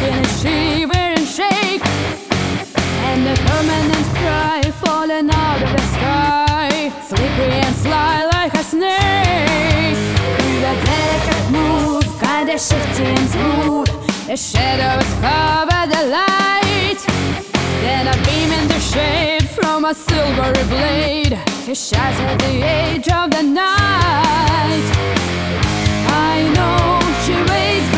in a shiver and shake, and a permanent cry falling out of the sky, slippery and sly like a snake. With a delicate move, kinda shifty and smooth, the shadows cover the light. Then a beam in the shade from a silvery blade, it shines at the edge of the night. I know she waits